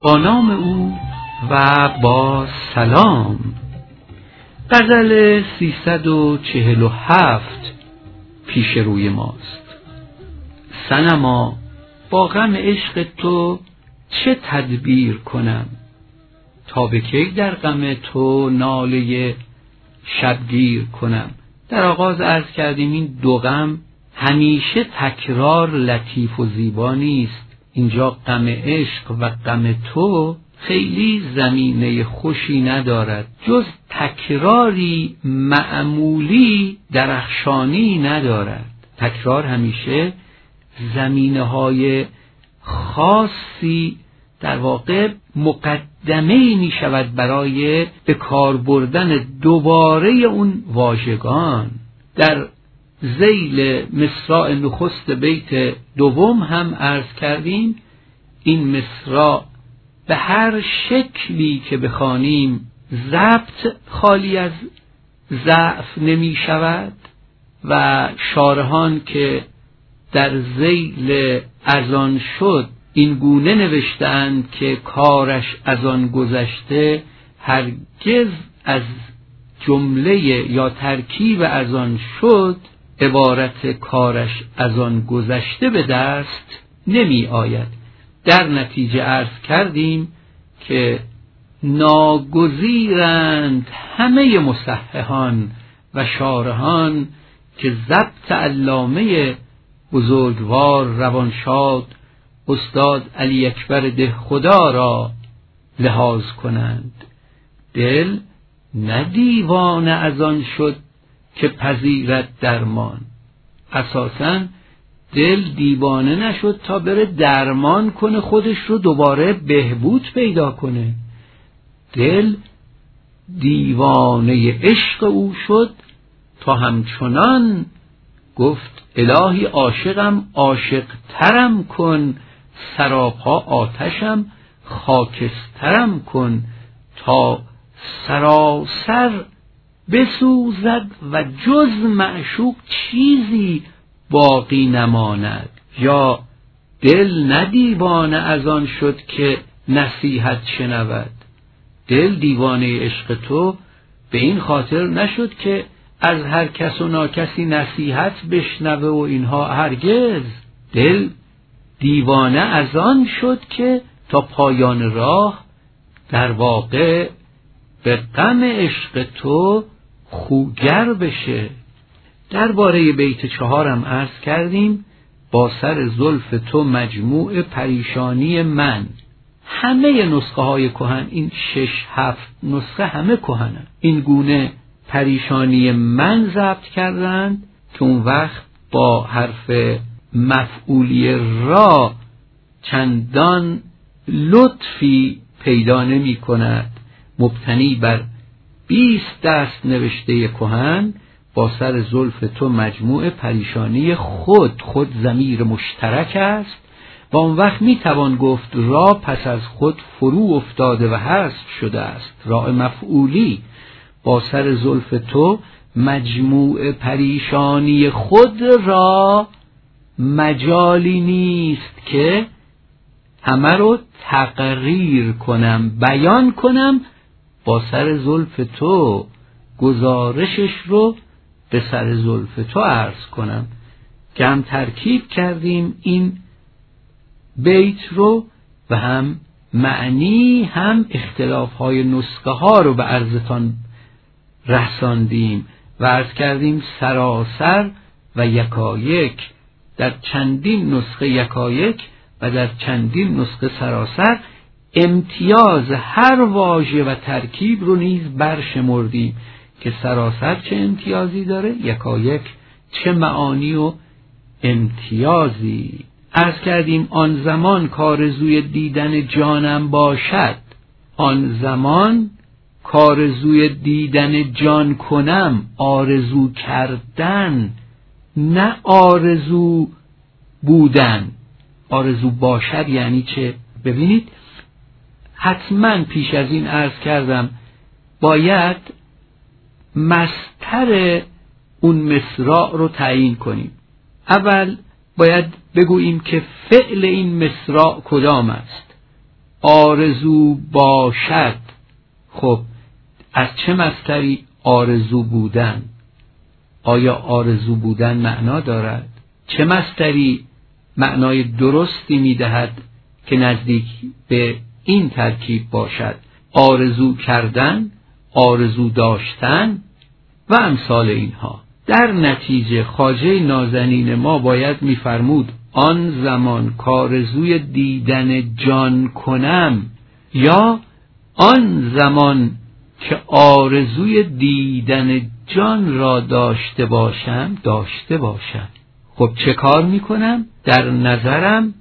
با نام او و با سلام. غزل 347 پیش روی ماست. صنما با غم عشق تو چه تدبیر کنم، تا به کی در غم تو ناله شبگیر کنم. در آغاز عرض کردیم این دو غم همیشه تکرار لطیف و زیبا نیست. اینجا غم عشق و غم تو خیلی زمینه خوشی ندارد، جز تکراری معمولی درخشانی ندارد. تکرار همیشه زمینه‌های خاصی در واقع مقدمه‌ای می شود برای به کار بردن دوباره اون واژگان. در ذیل مصرع نخست بیت دوم هم عرض کردیم این مصرع به هر شکلی که بخوانیم ضبط خالی از ضعف نمی شود و شارحان که در ذیل از آن شد این گونه نوشتند که کارش از آن گذشته، هرگز از جمله یا ترکیب از آن شد عبارت کارش از آن گذشته به دست نمی آید. در نتیجه عرض کردیم که ناگزیرند همه مصححان و شارحان که ضبط علامه بزرگوار روانشاد استاد علی اکبر دهخدا را لحاظ کنند. دل نه دیوانه از آن شد که پذیرد درمان. اساساً دل دیوانه نشد تا بره درمان کنه خودش رو دوباره بهبود پیدا کنه. دل دیوانه عشق او شد تا همچنان گفت الهی عاشقم عاشق ترم کن، سراپا آتشم خاکسترم کن، تا سراسر بسوزد و جز معشوق چیزی باقی نماند. یا دل نه دیوانه از آن شد که نصیحت شنود. دل دیوانه عشق تو به این خاطر نشد که از هر کس و ناکسی نصیحت بشنوه و اینها، هرگز. دل دیوانه از آن شد که تا پایان راه در واقع به غم عشق تو خوگر بشه. درباره بیت 4 هم عرض کردیم با سر زلف تو مجموع پریشانی من. همه نسخه های کهن، این 6-7 نسخه همه کهنه، این گونه پریشانی من ضبط کردند که اون وقت با حرف مفعولی را چندان لطفی پیدا نمی کند. مبتنی بر 20 دست نوشته کهن با سر زلف تو مجموع پریشانی خود ضمیر مشترک است و اون وقت می توان گفت را پس از خود فرو افتاده و حذف شده است. را مفعولی با سر زلف تو مجموع پریشانی خود را مجالی نیست که همه رو تقریر کنم، بیان کنم، با سر زلف تو گزارشش رو به سر زلف تو عرض کنم. که هم ترکیب کردیم این بیت رو و هم معنی هم اختلافهای نسخه ها رو به عرضتان رساندیم و عرض کردیم سراسر و یکایک، در چندین نسخه یکایک و در چندین نسخه سراسر امتیاز هر واژه و ترکیب رو نیز برشمردیم که سراسر چه امتیازی داره، یکایک چه معانی و امتیازی. عرض کردیم آن زمان کارزوی دیدن جانم باشد، آن زمان کارزوی دیدن جان کنم، آرزو کردن نه آرزو بودن. آرزو باشد یعنی چه؟ ببینید حتما پیش از این عرض کردم باید مصدر اون مصرع رو تعیین کنیم. اول باید بگوییم که فعل این مصرع کدام است. آرزو باشد. خب از چه مصدری آرزو بودن؟ آیا آرزو بودن معنا دارد؟ چه مصدری معنای درستی میدهد که نزدیک به این ترکیب باشد؟ آرزو کردن، آرزو داشتن و امثال اینها. در نتیجه خواجه نازنین ما باید می‌فرمود آن زمان کارزوی دیدن جان کنم، یا آن زمان که آرزوی دیدن جان را داشته باشم. خب چه کار میکنم؟ در نظرم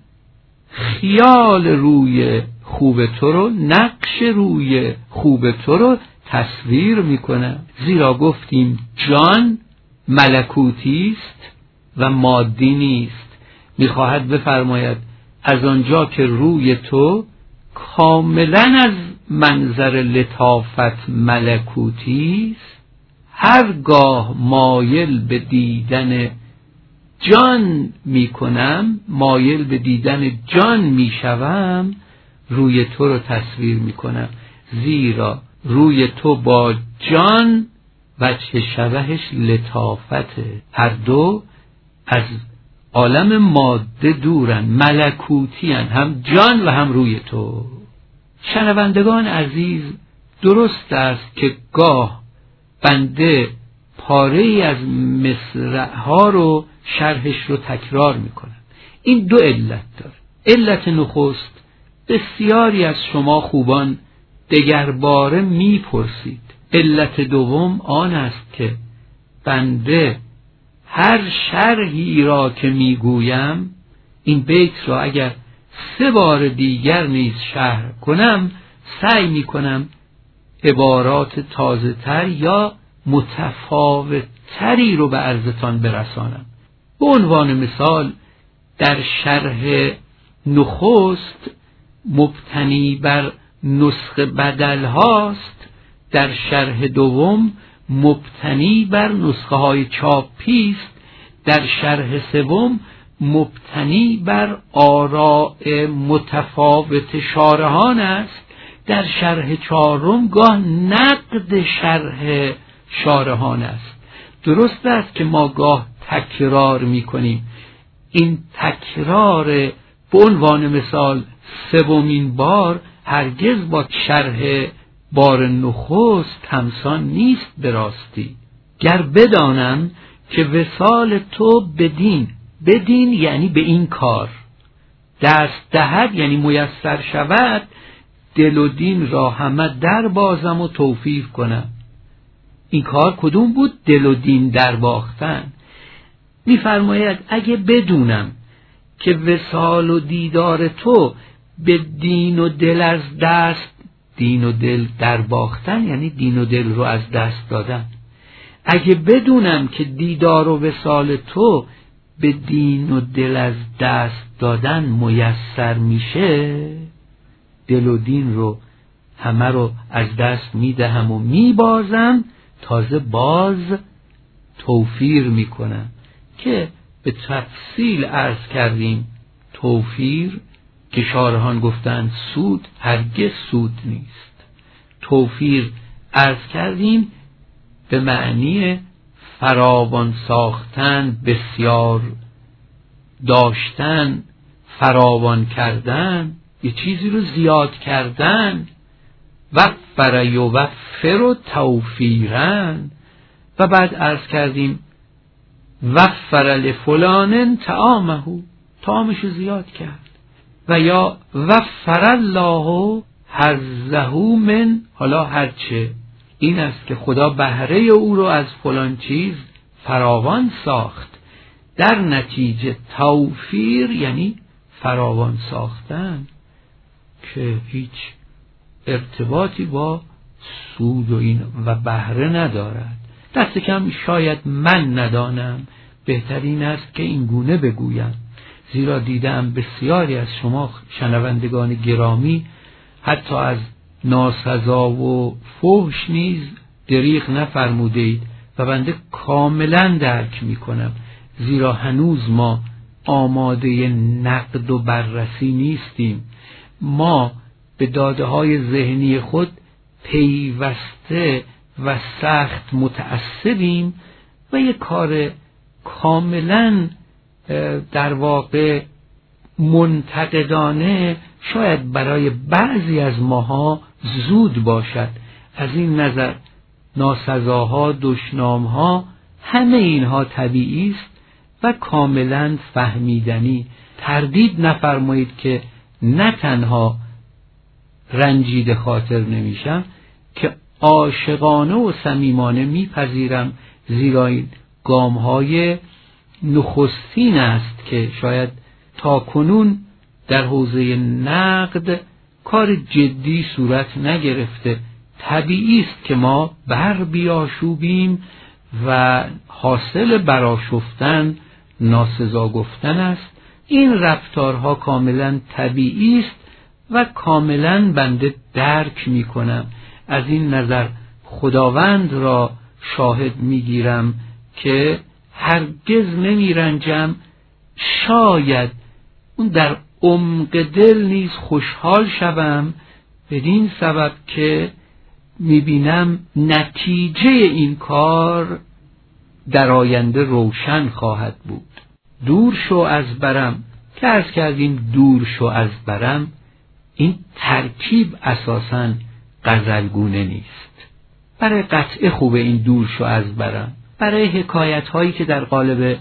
خیال روی خوب تو رو، نقش روی خوب تو رو تصویر میکنم. زیرا گفتیم جان ملکوتی است و مادی نیست. میخواهد بفرماید از آنجا که روی تو کاملا از منظر لطافت ملکوتی است، هرگاه مایل به دیدن جان میکنم، مایل به دیدن جان میشوم، روی تو رو تصویر میکنم. زیرا روی تو با جان وجه شبهش لطافته. هر دو از عالم ماده دورن، ملکوتی هن، هم جان و هم روی تو. شنوندگان عزیز، درست است که گاه بنده پاره از مصرع‌ها رو شرحش رو تکرار میکنم. این دو علت داره. علت نخست، بسیاری از شما خوبان دگرباره میپرسید. علت دوم آن است که بنده هر شرحی را که میگویم، این بیت را اگر 3 بار دیگر نیز شرح کنم، سعی میکنم عبارات تازه تر یا متفاوت تری رو به عرضتان برسانم. به عنوان مثال در شرح نخست مبتنی بر نسخه بدل هاست، در شرح دوم مبتنی بر نسخه های چاپی است، در شرح سوم مبتنی بر آراء متفاوت شارحان است، در شرح چهارم گاه نقد شرح شارحان است. درست است که ما گاه تکرار میکنیم. این تکرار به عنوان مثال 3مین بار هرگز با شرح بار نخست همسان نیست. به راستی گر بدانم که وصال تو بدین یعنی به این کار، دست دهد یعنی میسر شود، دل و دین را همه در بازم و توفیق کنم. این کار کدوم بود؟ دل و دین در باختن. می‌فرماید اگه بدونم که وصال و دیدار تو به دین و دل از دست، دین و دل در باختن یعنی دین و دل رو از دست دادن، اگه بدونم که دیدار و وصال تو به دین و دل از دست دادن میسر میشه، دل و دین رو همه رو از دست میدهم و میبازم، تازه باز توفیر میکنم که به تفصیل عرض کردیم. توفیر که شارحان گفتند سود، هرگز سود نیست. توفیر عرض کردیم به معنی فراوان ساختن، بسیار داشتن، فراوان کردن، یه چیزی رو زیاد کردن. وفر یوفر و توفیرن. و بعد عرض کردیم وفر لفلان طعامش رو زیاد کرد. و یا وفر الله حظه من، حالا هرچه، این است که خدا بهره او رو از فلان چیز فراوان ساخت. در نتیجه توفیر یعنی فراوان ساختن که هیچ ارتباطی با سود و این و بهره ندارد. دست کم شاید من ندانم، بهترین است که این گونه بگویم، زیرا دیدم بسیاری از شما شنوندگان گرامی حتی از ناسزا و فحش نیز دریغ نفرموده اید و بنده کاملا درک میکنم، زیرا هنوز ما آماده نقد و بررسی نیستیم. ما به داده‌های ذهنی خود پیوسته و سخت متعصبیم و یک کار کاملا در واقع منتقدانه شاید برای بعضی از ماها زود باشد. از این نظر ناسزاها، دشنامها، همه اینها طبیعی است و کاملا فهمیدنی. تردید نفرمایید که نه تنها رنجیده خاطر نمیشم که عاشقانه و صمیمانه میپذیرم، زیرا این گام‌های نخستین است که شاید تا کنون در حوزه نقد کار جدی صورت نگرفته. طبیعی است که ما بر بیاشوبیم و حاصل برآشفتن ناسزا گفتن است. این رفتارها کاملا طبیعی است و کاملا بنده درک می کنم. از این نظر خداوند را شاهد می گیرم که هرگز نمی رنجم. شاید اون در عمق دل نیز خوشحال شوم بدین سبب که می بینم نتیجه این کار در آینده روشن خواهد بود. دور شو از برم که عرض کردیم دور شو از برم، این ترکیب اساساً غزلگونه نیست. برای قطعه خوبه این دور شو از برم، برای حکایت هایی که در قالب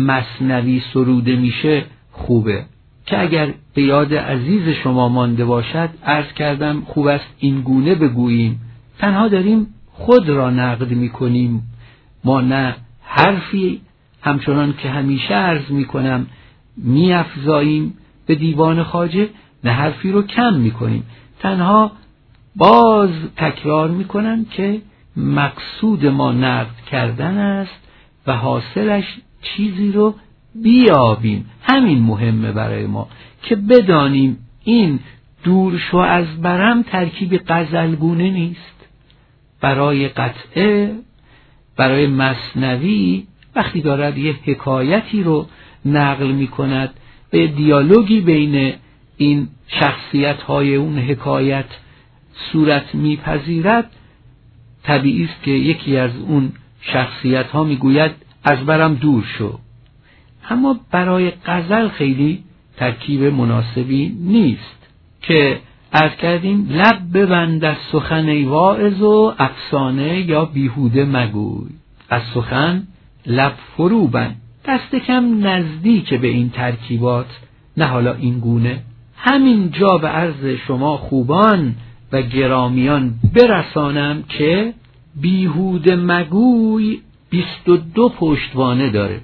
مثنوی سروده میشه خوبه که اگر به یاد عزیز شما مانده باشد عرض کردم خوب است این گونه بگوییم. تنها داریم خود را نقد میکنیم، ما نه حرفی همچنان که همیشه عرض میکنم میافزاییم به دیوان خواجه، نه حرفی رو کم میکنیم. تنها باز تکرار میکنم که مقصود ما نقد کردن است و حاصلش چیزی رو بیابیم. همین مهمه برای ما که بدانیم این دور شو از برم ترکیب غزلگونه نیست. برای قطعه، برای مثنوی وقتی دارد یه حکایتی رو نقل می کند، به دیالوگی بین این شخصیت های اون حکایت صورت می پذیرد، طبیعی است که یکی از اون شخصیت ها می گوید از برم دور شو. اما برای غزل خیلی ترکیب مناسبی نیست که عرض کردیم لب ببند از سخن ای واعظ و افسانه یا بیهوده مگوی. از سخن لب فرو بند، دست کم نزدیک به این ترکیبات، نه حالا این گونه. همین جا به عرض شما خوبان و گرامیان برسانم که بیهوده مگوی 22 پشتوانه داره.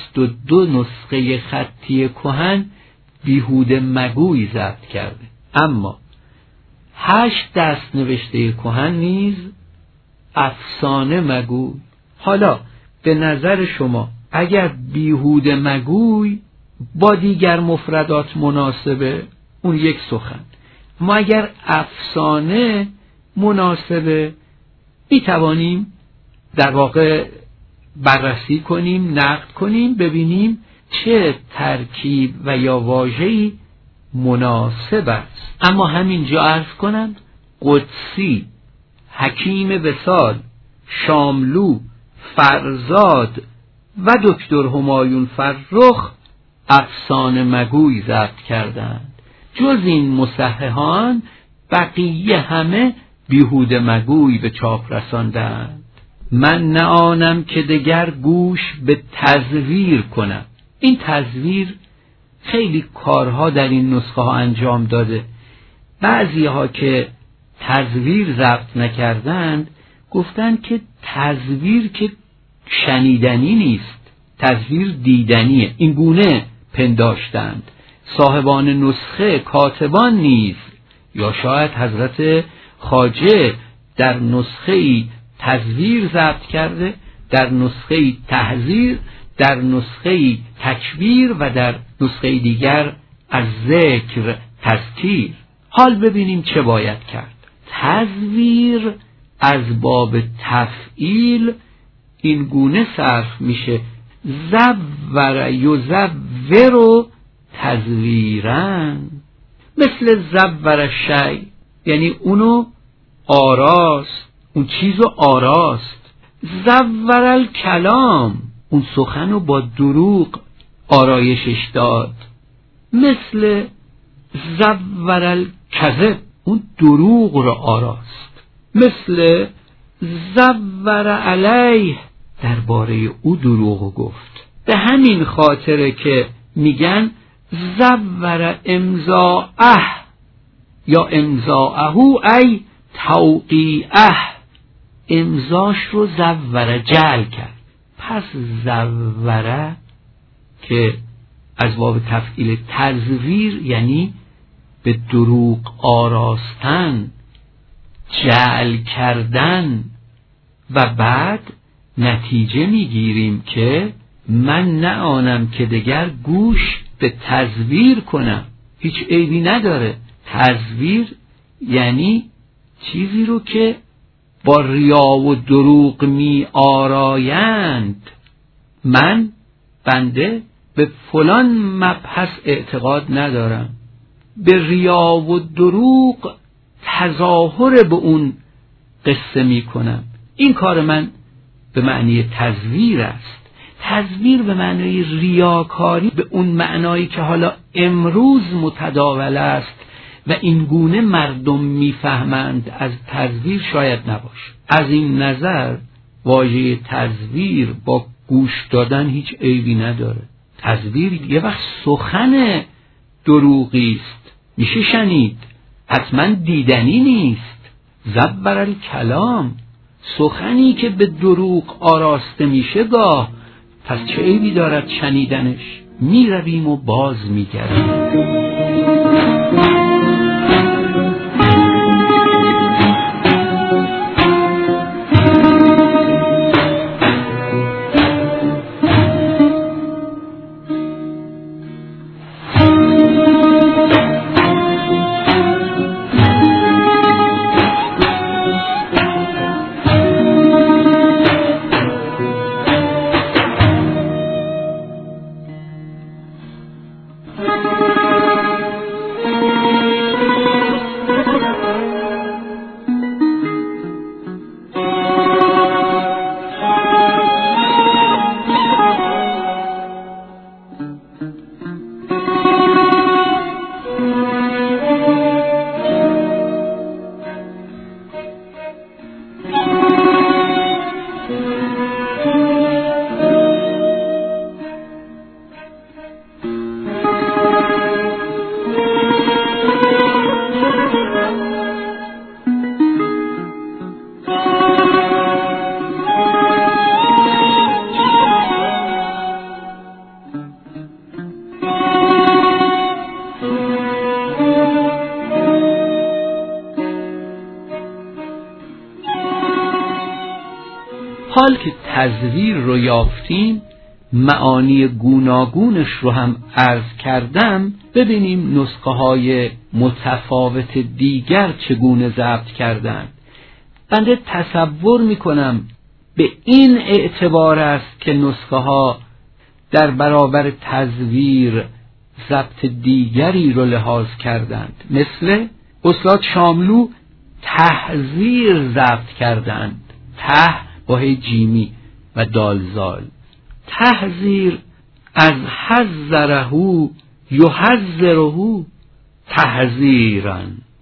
22 نسخه خطی کهن بیهوده مگوی ضبط کرده، اما 8 دست نوشته کهن نیز افسانه مگوی. حالا به نظر شما اگر بیهوده مگوی با دیگر مفردات مناسبه، اون یک سخن. ما اگر افسانه مناسبه، می توانیم در واقع بررسی کنیم، نقد کنیم، ببینیم چه ترکیب و یا واژه‌ای مناسب است. اما همینجا عرض کنم قدسی، حکیم وصال، شاملو، فرزاد و دکتر همایون فرخ افسانه مگوی ضبط کردند. جز این مصححان بقیه همه بیهوده مگوی به چاپ رساندند. من نه آنم که دگر گوش به تزویر کنم. این تزویر خیلی کارها در این نسخه ها انجام داده. بعضی ها که تزویر ضبط نکردند گفتند که تزویر که شنیدنی نیست، تزویر دیدنیه. این گونه پنداشتند صاحبان نسخه، کاتبان نیز، یا شاید حضرت خواجه در نسخه‌ای تزویر ضبط کرده، در نسخه‌ای تحذیر، در نسخه‌ای تکبیر و در نسخه دیگر از ذکر تذکیر. حال ببینیم چه باید کرد. تزویر از باب تفعیل این گونه صرف میشه: زور یزور تزویرن، مثل زور شی یعنی اونو آراست، اون چیزو آراست. زور الکلام، اون سخنو با دروغ آرایشش داد. مثل زور الکذب، اون دروغ رو آراست. مثل زور علیه، درباره او دروغ گفت. به همین خاطره که میگن زور امضاءه یا امضاءه ای توقیعه، امضاش رو زور جعل کرد. پس زوره که از باب تفعیل تزویر یعنی به دروغ آراستن، جعل کردن، و بعد نتیجه میگیریم که من نه آنم که دگر گوش به تزویر کنم. هیچ عیبی نداره. تزویر یعنی چیزی رو که با ریا و دروغ می آرایند. من بنده به فلان مبحث اعتقاد ندارم، به ریا و دروغ تظاهر به اون قصه می کنم. این کار من به معنی تزویر است. تزویر به معنی ریاکاری، به اون معنایی که حالا امروز متداول است و این گونه مردم میفهمند از تزویر شاید نباشه. از این نظر واژه تزویر با گوش دادن هیچ عیبی نداره. تزویر یه وقت سخن دروغی است، میشه شنید، حتما دیدنی نیست. زور الکلام، سخنی که به دروغ آراسته میشه گاه، پس چه عیبی دارد شنیدنش؟ میرویم و باز میگردیم. حال که تزویر رو یافتیم، معانی گوناگونش رو هم عرض کردم، ببینیم نسخه های متفاوت دیگر چگونه ضبط کردند. بنده تصور میکنم به این اعتبار است که نسخه ها در برابر تزویر ضبط دیگری رو لحاظ کردند. مثل استاد شاملو تحذیر ضبط کردند، با هی جیمی و دالزال. تحذیر از حذره یحذره تحذیرا.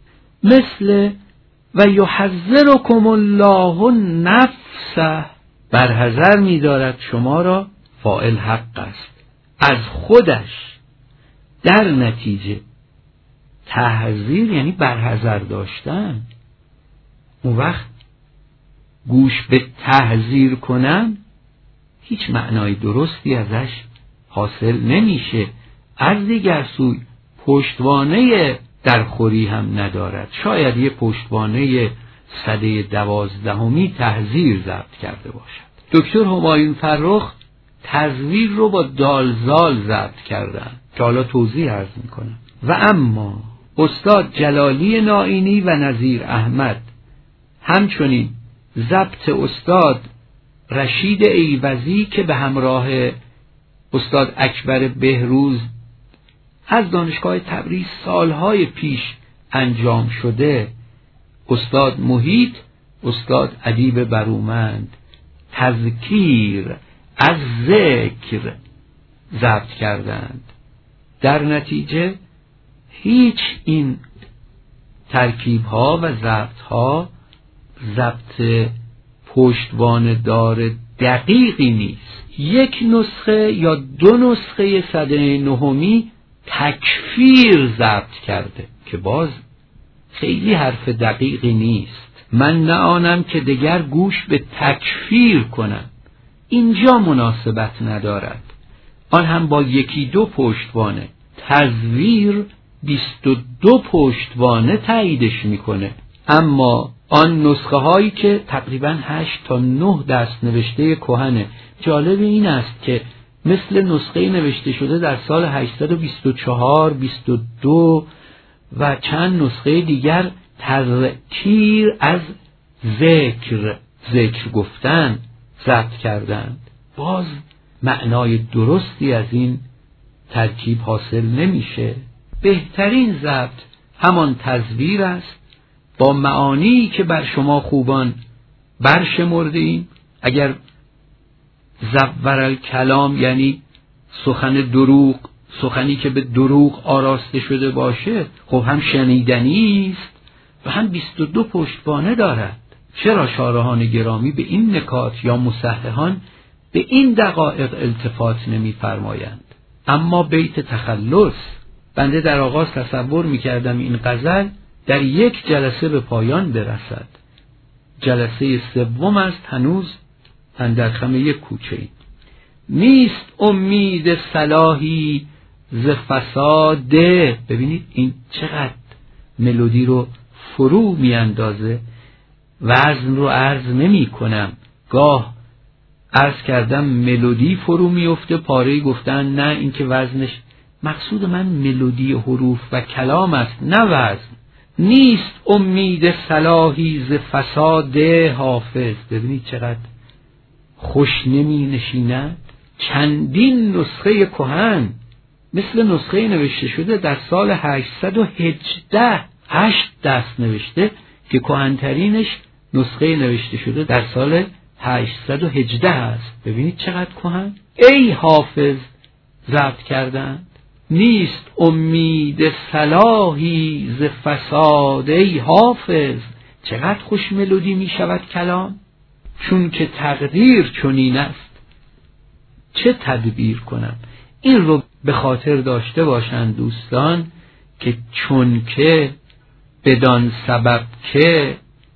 مثل و یحذرکم الله نفسه، برحذر می‌دارد شما را، فاعل حق است، از خودش. در نتیجه تحذیر یعنی برحذر داشتن. اون وقت گوش به تحذیر کنم هیچ معنای درستی ازش حاصل نمیشه. از دیگر سوی پشتوانه درخوری هم ندارد. شاید یه پشتوانه سده 12 تحذیر ضبط کرده باشد. دکتر همایون فرخ تزویر رو با دالزال ضبط کردن که حالا توضیح عرض میکنم. و اما استاد جلالی نائینی و نظیر احمد، همچنین ضبط استاد رشید ایوزی که به همراه استاد اکبر بهروز از دانشگاه تبریز سالهای پیش انجام شده، استاد محیط، استاد ادیب برومند، تذکیر از ذکر ضبط کردند. در نتیجه هیچ این ترکیب ها و ضبط ها ضبط پشتوانه دار دقیقی نیست. یک نسخه یا دو نسخه سده نهمی تکفیر ضبط کرده که باز خیلی حرف دقیقی نیست. من نه آنم که دگر گوش به تکفیر کنم، اینجا مناسبت ندارد. آن هم با یکی دو پشتوانه. تزویر 22 پشتوانه تاییدش میکنه. اما آن نسخه هایی که تقریبا 8 تا 9 دست نوشته کهنه. جالب این است که مثل نسخه نوشته شده در سال 824 22 و چند نسخه دیگر تذکیر از ذکر گفتن ضبط کردند. باز معنای درستی از این ترکیب حاصل نمیشه. بهترین ضبط همان تزویر است با معانی که بر شما خوبان برشمردیم. اگر زور الکلام یعنی سخن دروغ، سخنی که به دروغ آراسته شده باشه، خب هم شنیدنی است و هم 22 پشتوانه دارد. چرا شارحان گرامی به این نکات یا مصححان به این دقایق التفات نمی فرمایند؟ اما بیت تخلص، بنده در آغاز تصور می کردم این غزل در یک جلسه به پایان برسد. جلسه سوم است، هنوز اندر خم یک کوچه ای. نیست امید صلاحی ز فساده. ببینید این چقدر ملودی رو فرو می اندازه. وزن رو عرض نمی کنم، گاه عرض کردم ملودی فرو می افته، پاره گفتن نه این که وزنش، مقصود من ملودی حروف و کلام است نه وزن. نیست امید صلاحی ز فساد حافظ. ببینید چقدر خوش نمی نشیند. چندین نسخه کهن مثل نسخه نوشته شده در سال 818 8 دست نوشته که کهن‌ترینش نسخه نوشته شده در سال 818 است. ببینید چقدر کهن. ای حافظ ضبط کردند. نیست امید صلاحی ز فساد ای حافظ. چقدر خوش ملودی می شود کلام. چون که تقدیر چنین است چه تدبیر کنم. این رو به خاطر داشته باشند دوستان که چون که، بدان سبب که،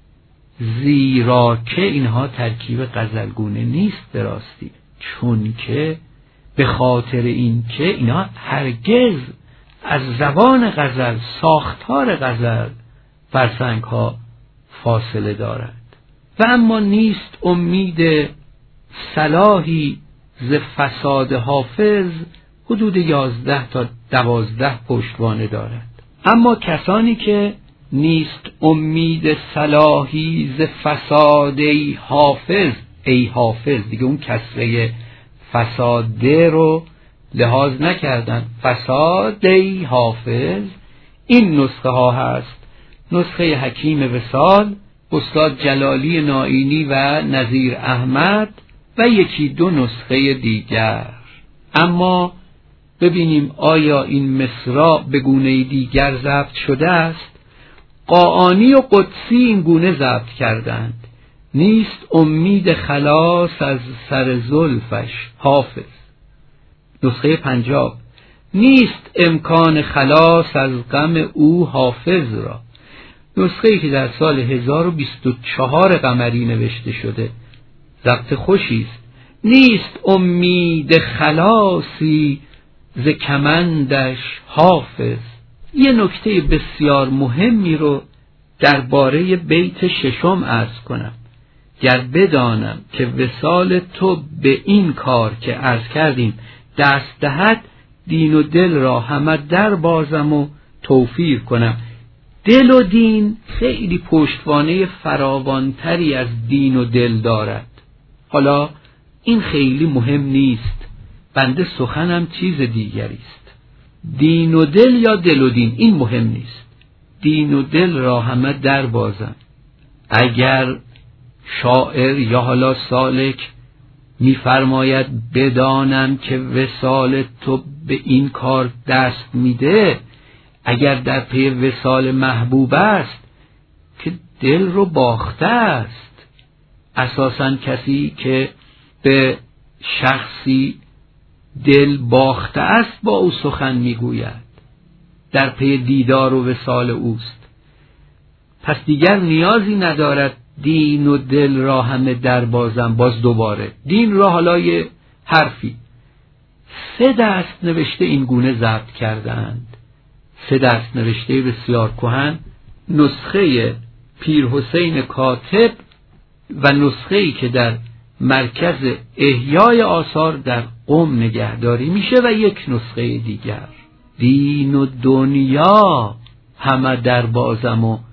زیرا که، اینها ترکیب غزلگونه نیست به راستی. چون که، به خاطر این که، اینها هرگز از زبان غزل، ساختار غزل فرسنگ ها فاصله دارد. و اما نیست امید صلاحی ز فساد حافظ حدود 11 تا 12 پشتوانه دارد. اما کسانی که نیست امید صلاحی ز فساد ای حافظ، ای حافظ دیگه اون کسره فساده رو لحاظ نکردن، فساد ای حافظ، این نسخه ها هست. نسخه حکیم وصال، استاد جلالی نائینی و نظیر احمد و یکی دو نسخه دیگر. اما ببینیم آیا این مصرع به گونه دیگر ضبط شده است؟ قاآنی و قدسی این گونه ضبط کردند. نیست امید خلاص از سر زلفش حافظ. نسخه پنجاب، نیست امکان خلاص از غم او حافظ را. نسخه‌ای که در سال 1024 قمری نوشته شده، ضبط خوشی است. نیست امید خلاصی ز کمندش حافظ. یه نکته بسیار مهمی رو درباره بیت ششم عرض کنم. گر بدانم که وصال تو به این کار که عرض کردیم دست دهد، دین و دل را همه در بازم و توفیر کنم. دل و دین خیلی پشتوانه فراوانتری از دین و دل دارد. حالا این خیلی مهم نیست، بنده سخنم چیز دیگری است. دین و دل یا دل و دین این مهم نیست. دین و دل را همه در بازم. اگر شاعر یا حالا سالک می‌فرماید بدانم که وصال تو به این کار دست میده، اگر در پی وصال محبوب است که دل رو باخته است. اساساً کسی که به شخصی دل باخته است با او سخن میگوید، در پی دیدار و وصال اوست. پس دیگر نیازی ندارد دین و دل را همه در بازم. باز دوباره دین را حالا یه حرفی 3 دست نوشته این گونه ضبط کردند. 3 دست نوشته بسیار کهن، نسخه پیر حسین کاتب و نسخه‌ای که در مرکز احیای آثار در قم نگهداری میشه و یک نسخه دیگر. دین و دنیا همه در بازم و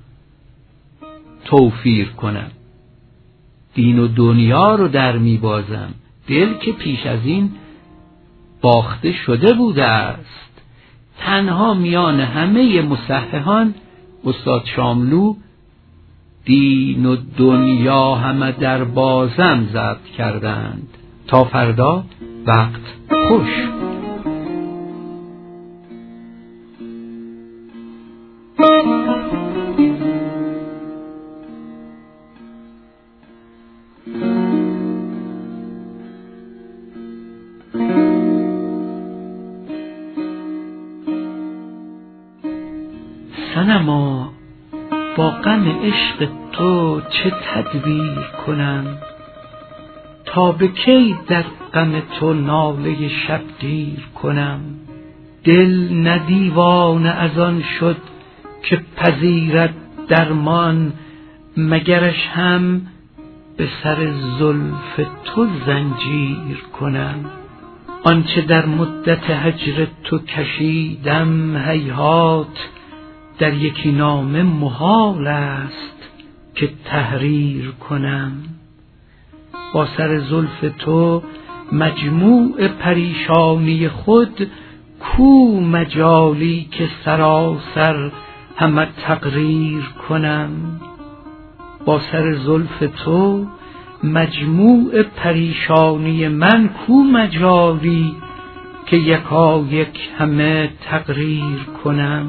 توفیر کنم. دین و دنیا رو در میبازم، دل که پیش از این باخته شده بوده است. تنها میان همه مصححان استاد شاملو دین و دنیا همه در بازم ضبط کردند. تا فردا وقت خوش. صنما با غم عشق تو چه تدبیر کنم، تا به کی در غم تو ناله شبگیر کنم. دل نه دیوانه از آن شد که پذیرد درمان، مگرش هم به سر زلف تو زنجیر کنم. آنچه در مدت هجر تو کشیدم هیهات، در یکی نامه محال است که تحریر کنم. با سر زلف تو مجموع پریشانی خود، کو مجالی که سراسر همه تقریر کنم. با سر زلف تو مجموع پریشانی من، کو مجالی که یکایک همه تقریر کنم.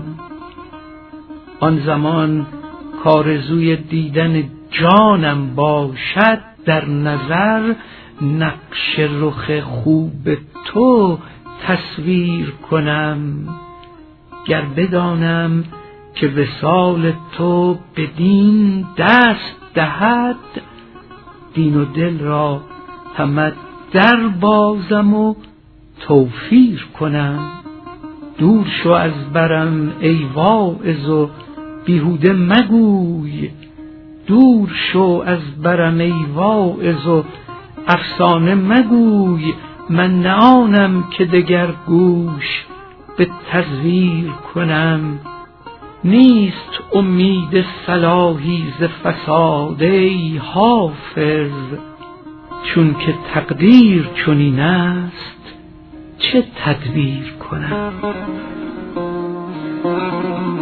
آن زمان کارزوی دیدن جانم باشد، در نظر نقش رخ خوب تو تصویر کنم. گر بدانم که وصال تو بدین دست دهد، دین و دل را همه در بازم و توفیر کنم. دور شو از برم ای واعظ و بیهوده مگوی، دور شو از برم ای واعظ و افسانه مگوی. من نه آنم که دگر گوش به تزویر کنم. نیست امید صلاحی ز فساد ای حافظ، چون که تقدیر چنین است چه تدبیر کنم.